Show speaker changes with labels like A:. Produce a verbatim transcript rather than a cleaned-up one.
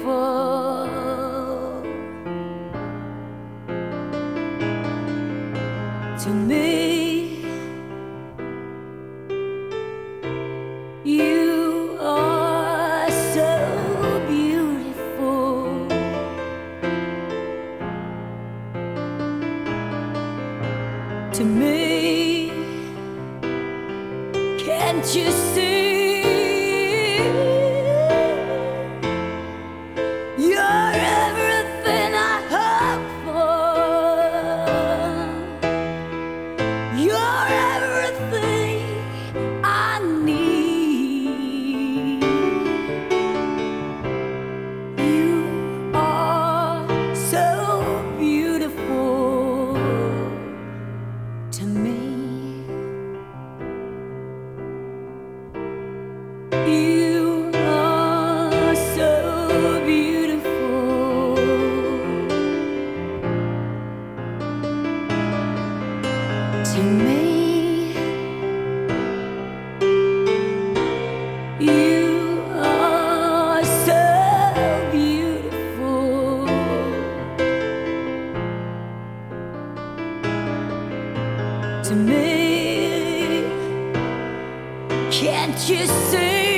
A: beautiful to me. You are so beautiful to me. Can't you see? You're everything I hope for. You're everything I need. You are so beautiful to me. You are so beautiful to me. You are so beautiful to me. Can't you see?